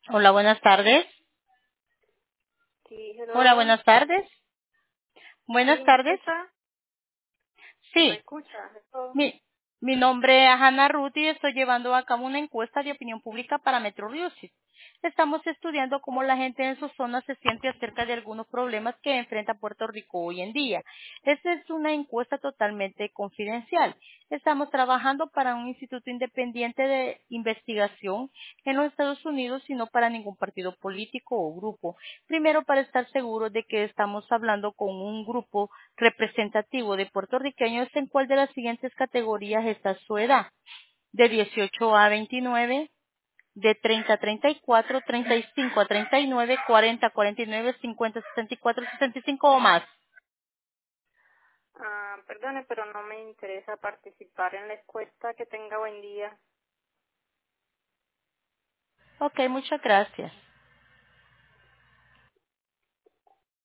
Hola, buenas tardes. Sí, Hola, hello. buenas tardes. Buenas Sí, ¿me tardes. escucha? ¿Me Sí, escucha? Hello. mi nombre es Hannah Ruth y estoy llevando a cabo una encuesta de opinión pública para Metro Music. Estamos estudiando cómo la gente en su zona se siente acerca de algunos problemas que enfrenta Puerto Rico hoy en día. Esta es una encuesta totalmente confidencial. Estamos trabajando para un instituto independiente de investigación en los Estados Unidos y no para ningún partido político o grupo. Primero, para estar seguros de que estamos hablando con un grupo representativo de puertorriqueños, ¿en cuál de las siguientes categorías está su edad? De 18 a 29, de 30 a 34, 35 a 39, 40 a 49, 50 a 64, 65 o más. Perdone, pero no me interesa participar en la encuesta. Que tenga buen día. Ok, muchas gracias.